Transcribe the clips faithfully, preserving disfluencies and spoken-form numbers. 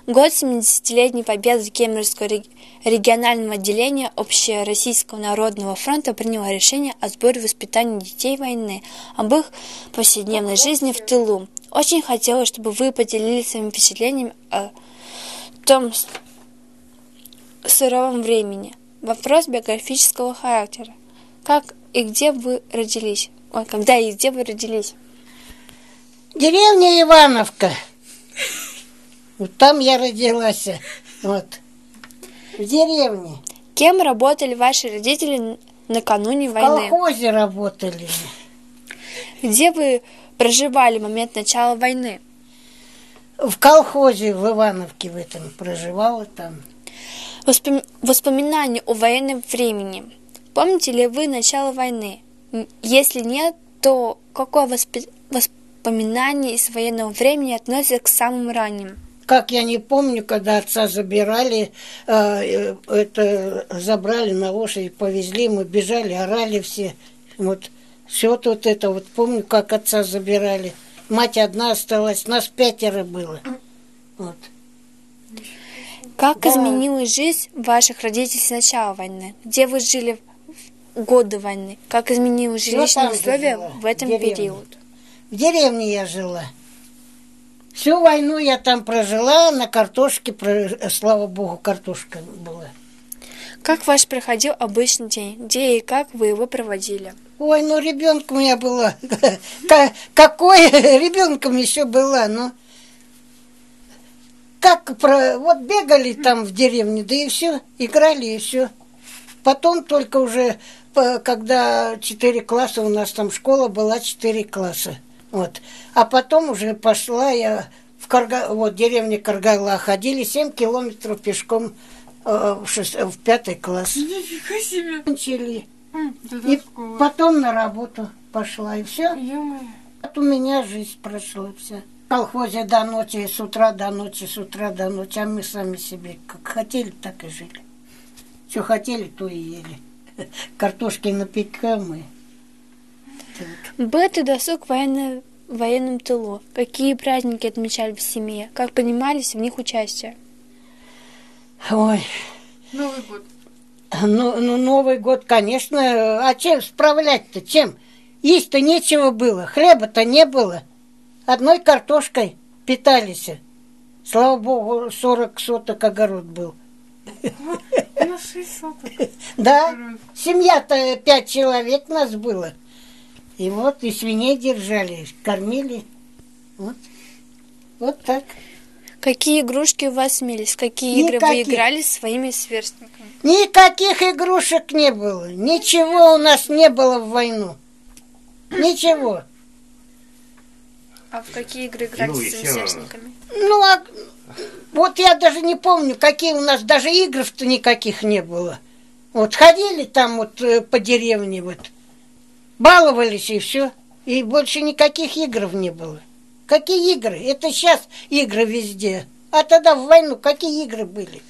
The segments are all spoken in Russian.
год семидесятилетней победы Кемеровского регионального отделения Общероссийского народного фронта приняло решение о сборе и воспитании детей войны, об их повседневной жизни в тылу. Очень хотелось, чтобы вы поделились своими впечатлениями о том суровом времени. Вопрос биографического характера. Как и где вы родились? Ой, когда и где вы родились? Деревня Ивановка. Вот там я родилась. Вот. В деревне. Кем работали ваши родители накануне войны? В колхозе работали. Где вы проживали в момент начала войны? В колхозе в Ивановке в этом проживала там. Воспом... Воспоминания о военном времени. Помните ли вы начало войны? Если нет, то какое восп... воспоминание из военного времени относится к самым ранним? Как я не помню, когда отца забирали, э, это забрали на лошади, повезли, мы бежали, орали все. Вот все вот это вот помню, как отца забирали. Мать одна осталась, нас пятеро было. Вот. Как да. изменилась жизнь ваших родителей с начала войны? Где вы жили в годы войны? Как изменились жилищные условия в этом в период? В деревне я жила. Всю войну я там прожила, на картошке, слава богу, картошка была. Как ваш проходил обычный день? Где и как вы его проводили? Ой, ну ребенком у меня была. Какой ребенком еще была, ну. Как про... Вот бегали там в деревне, да и все, играли и все. Потом только уже, когда четыре класса, у нас там школа была, четыре класса. Вот. А потом уже пошла я в Карга... вот деревня Каргала, ходили семь километров пешком э, в, шест... в пятый класс. Нифига себе. Кончили. Mm, и потом на работу пошла, и все. Ё-моё. Вот у меня жизнь прошла вся. В колхозе до ночи, с утра до ночи, с утра до ночи, а мы сами себе как хотели, так и жили. Что хотели, то и ели. Картошки напекаем и... Был это досуг в военно... военном тылу? Какие праздники отмечали в семье? Как принимались в них участие? Ой. Новый год. Ну, ну, Новый год, конечно. А чем справлять-то? Чем? Есть-то нечего было. Хлеба-то не было. Одной картошкой питались. Слава богу, сорок соток огород был. На шесть соток. Да. Семья-то пять человек нас было. И вот, и свиней держали, кормили. Вот. Вот так. Какие игрушки у вас имелись? Какие игры вы играли с своими сверстниками? Никаких игрушек не было. Ничего у нас не было в войну. Ничего. А в какие игры играли с своими сверстниками? Ну, а вот я даже не помню, какие у нас даже игр-то никаких не было. Вот ходили там вот по деревне вот. Баловались и все. И больше никаких игр не было. Какие игры? Это сейчас игры везде. А тогда в войну какие игры были?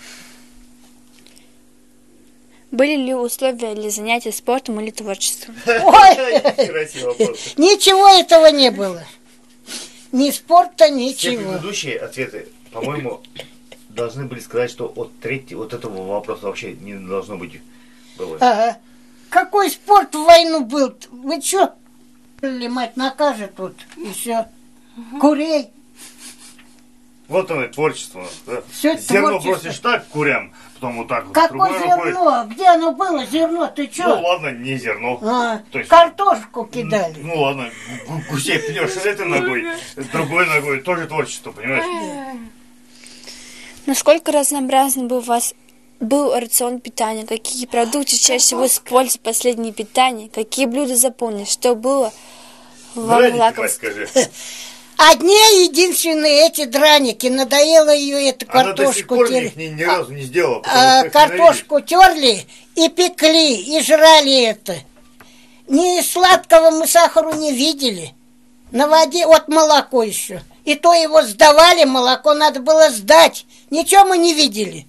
Были ли условия для занятий спортом или творчеством? Ой! Ничего этого не было. Ни спорта, ничего. Все предыдущие ответы, по-моему, должны были сказать, что от третьего, вот этого вопроса вообще не должно быть было. Ага. Какой спорт в войну был? Вы что? Или мать накажет тут, и все. Курей. Вот оно и творчество. Да? Все зерно творчество. бросишь так к курям, потом вот так вот. Какое зерно? Рукой... Где оно было, зерно? Ты что? Ну ладно, не зерно. А, то есть, картошку кидали. Ну ладно, гусей пнешь этой ногой, с другой ногой. Тоже творчество, понимаешь? Насколько разнообразный был у вас был рацион питания? Какие продукты чаще всего использовали в последнее питание? Какие блюда запомнились? Что было вам лакомство? Одни единственные эти драники. Надоело ее эту Она картошку. Она до сих пор терли. Ни, ни разу не сделала. А, картошку терли и пекли, и жрали это. Ни сладкого мы сахару не видели. На воде, вот молоко еще. И то его сдавали, молоко надо было сдать. Ничего мы не видели.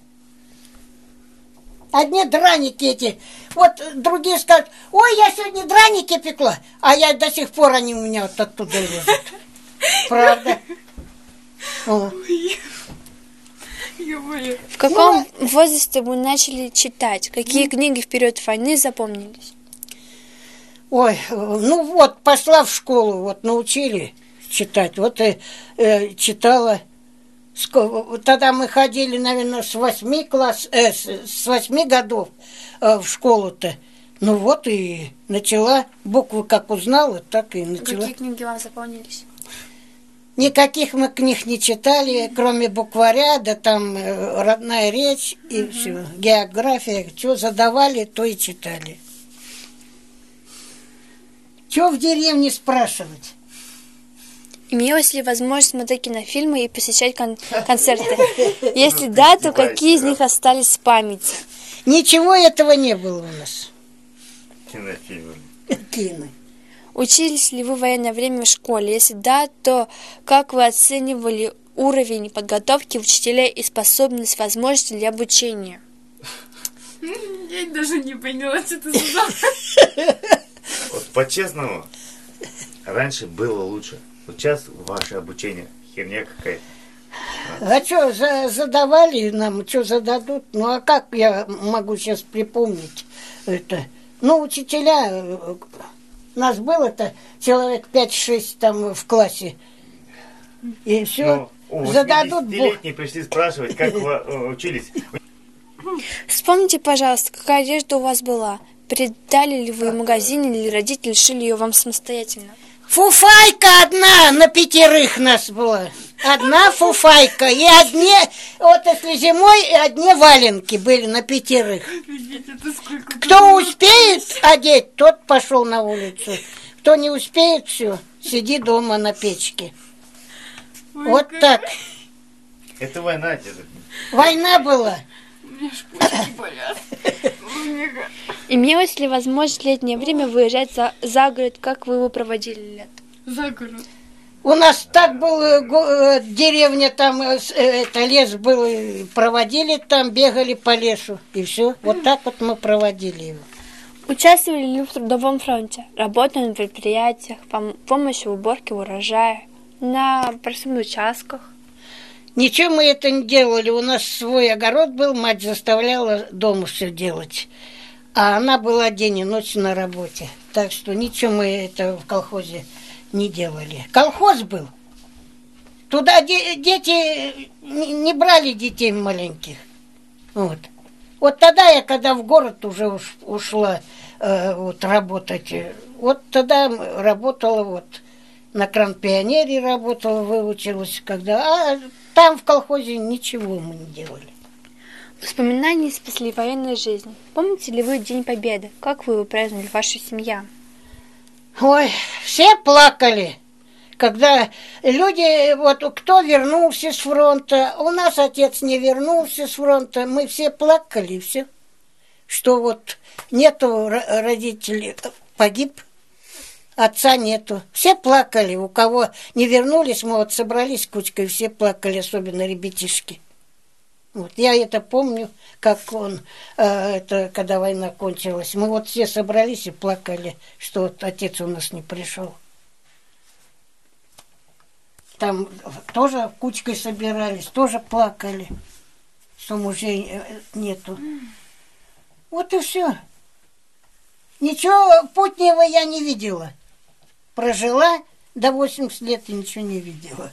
Одни драники эти. Вот другие скажут, ой, я сегодня драники пекла. А я до сих пор, они у меня вот оттуда лезут. Правда. О. Ё-моё. В каком возрасте вы начали читать? Какие книги в период войны запомнились? Ой, ну вот, пошла в школу, вот научили читать. Вот и э, читала. Ско- Тогда мы ходили, наверное, с восьми класс, э, с с восьми годов э, в школу-то. Ну вот и начала. Буквы как узнала, так и начала. Какие книги вам запомнились? Никаких мы книг не читали, кроме букваря, да там э, родная речь и все. География, что задавали, то и читали. Что в деревне спрашивать? Имелась ли возможность смотреть кинофильмы и посещать кон- концерты? Если да, то какие из них остались в памяти? Ничего этого не было у нас. Кинофильмы. Кино. Учились ли вы в военное время в школе? Если да, то как вы оценивали уровень подготовки учителей и способность, возможности для обучения? Я даже не поняла, что ты задал. Вот по-честному, раньше было лучше. Вот сейчас ваше обучение херня какая-то. А что, задавали нам, что зададут? Ну, а как я могу сейчас припомнить это? Ну, учителя, э, нас было-то человек пять-шесть там в классе. И все, Ну, у зададут Бог. восьмидесятилетние пришли спрашивать, как вы э, учились. Вспомните, пожалуйста, какая одежда у вас была? Передали ли вы в магазине, или родители шили ее вам самостоятельно? Фуфайка одна на пятерых нас была. Одна фуфайка. И одни, вот если зимой, и одни валенки были на пятерых. Офигеть, это сколько... Кто успеет одеть, тот пошел на улицу. Кто не успеет, все, сиди дома на печке. Ой, Вот как- так. Это война, деда. Война была. У меня ж почки болят. Мега. Имелось ли возможность в летнее время выезжать за, за город? Как вы его проводили лето? За город. У нас так был э, го- э, деревня, там э, с- э, это лес был, э, проводили там, бегали по лесу. И все. Вот так вот мы проводили его. Участвовали ли в трудовом фронте? Работали на предприятиях, пом- помощь в уборке урожая, на простых участках? Ничего мы это не делали. У нас свой огород был, мать заставляла дома все делать. А она была день и ночь на работе. Так что ничего мы это в колхозе не делали. Колхоз был. Туда де- дети не не брали детей маленьких. Вот. Вот тогда я, когда в город уже уш- ушла э, вот, работать, э, вот тогда работала вот на кран-пионере работала, выучилась, когда... А там в колхозе ничего мы не делали. Воспоминания из послевоенной жизни. Помните ли вы День Победы? Как вы его праздновали, ваша семья? Ой, все плакали, когда люди, вот кто вернулся с фронта, у нас отец не вернулся с фронта, мы все плакали, и все, что вот нету ро- родителей, погиб, отца нету. Все плакали, у кого не вернулись, мы вот собрались кучкой, все плакали, особенно ребятишки. Вот, я это помню, как он, э, это, когда война кончилась. Мы вот все собрались и плакали, что вот отец у нас не пришел. Там тоже кучкой собирались, тоже плакали, что мужей э, нету. Вот и все. Ничего путнего я не видела. Прожила до восьмидесяти лет и ничего не видела.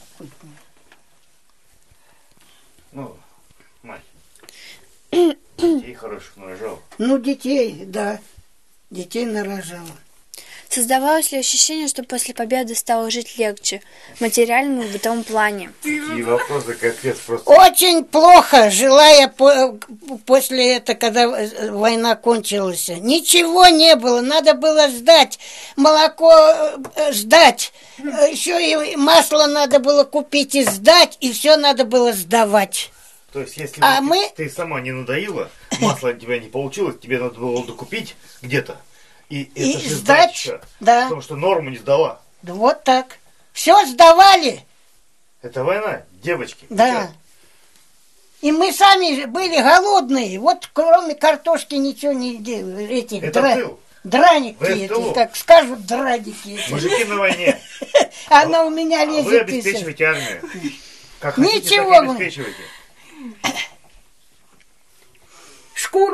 Ну, мать. Детей хороших нарожал. Ну, детей, да. Детей нарожала. Создавалось ли ощущение, что после победы стало жить легче в материальном и бытовом плане? И вопросы, как ответ просто. Очень плохо жила я по- после этого, когда война кончилась. Ничего не было, надо было сдать. Молоко э, сдать. Еще и масло надо было купить и сдать, и все надо было сдавать. То есть, если А бы мы- ты сама не надоила, масло от тебя не получилось, тебе надо было докупить где-то. И, И это же сдать, сдача, да. Потому что норму не сдала. Да вот так. Все сдавали. Это война, девочки. Да. И мы сами были голодные. Вот кроме картошки ничего не делали. Этих Это дра- тыл. Драники Вы в эти, тылу. как скажут, драники эти. Мужики на войне. Она у меня А вы лезет. и всё. обеспечиваете армию. Как хотите, Ничего так и вы. обеспечивайте.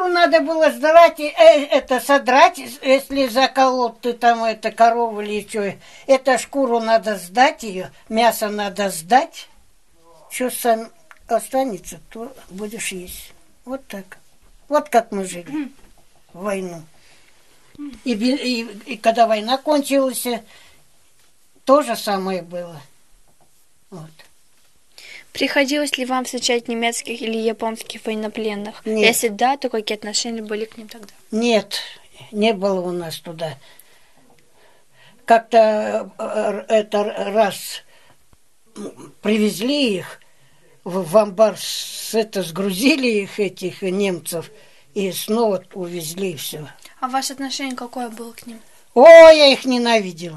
шкуру надо было сдрать, э, это содрать, если заколот ты там это корову или что. Это шкуру надо сдать ее, мясо надо сдать. Что сам останется, то будешь есть. Вот так. Вот как мы жили в войну. И, и, и когда война кончилась, то же самое было. Вот. Приходилось ли вам встречать немецких или японских военнопленных? Нет. Если да, то какие отношения были к ним тогда? Нет, не было у нас туда. Как-то это раз привезли их в, в амбар, с, это, сгрузили их, этих немцев, и снова увезли все. А ваше отношение какое было к ним? О, я их ненавидела.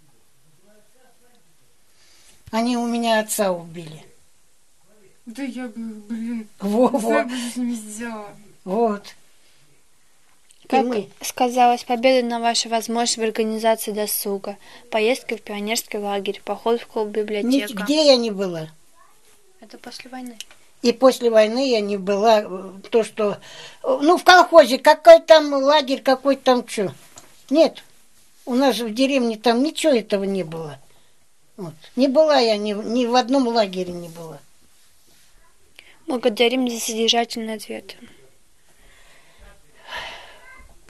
Они у меня отца убили. Да я бы, блин, Во, что во. я бы с ними сделала? Вот. Как мы. сказалась победа на вашей возможности в организации досуга, поездки в пионерский лагерь, поход в клуб Ни- библиотека? Где я не была? Это после войны. И после войны я не была, э, то, что... э, Ну, в колхозе, какой там лагерь, какой там что. Нет, у нас в деревне там ничего этого не было. Вот. Не была я ни, ни в одном лагере не была. Благодарим за содержательный ответ.